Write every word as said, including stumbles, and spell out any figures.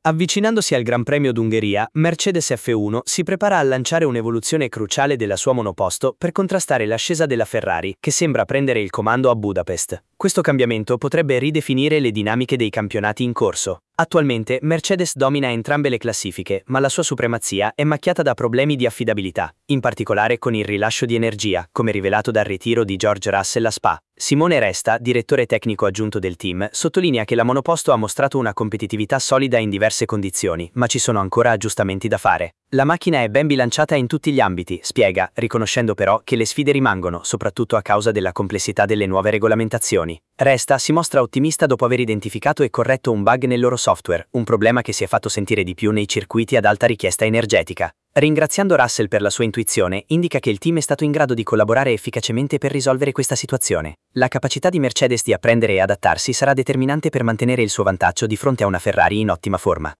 Avvicinandosi al Gran Premio d'Ungheria, Mercedes F uno si prepara a lanciare un'evoluzione cruciale della sua monoposto per contrastare l'ascesa della Ferrari, che sembra prendere il comando a Budapest. Questo cambiamento potrebbe ridefinire le dinamiche dei campionati in corso. Attualmente Mercedes domina entrambe le classifiche, ma la sua supremazia è macchiata da problemi di affidabilità, in particolare con il rilascio di energia, come rivelato dal ritiro di George Russell a Spa. Simone Resta, direttore tecnico aggiunto del team, sottolinea che la monoposto ha mostrato una competitività solida in diverse condizioni, ma ci sono ancora aggiustamenti da fare. La macchina è ben bilanciata in tutti gli ambiti, spiega, riconoscendo però che le sfide rimangono, soprattutto a causa della complessità delle nuove regolamentazioni. Resta si mostra ottimista dopo aver identificato e corretto un bug nel loro software, un problema che si è fatto sentire di più nei circuiti ad alta richiesta energetica. Ringraziando Russell per la sua intuizione, indica che il team è stato in grado di collaborare efficacemente per risolvere questa situazione. La capacità di Mercedes di apprendere e adattarsi sarà determinante per mantenere il suo vantaggio di fronte a una Ferrari in ottima forma.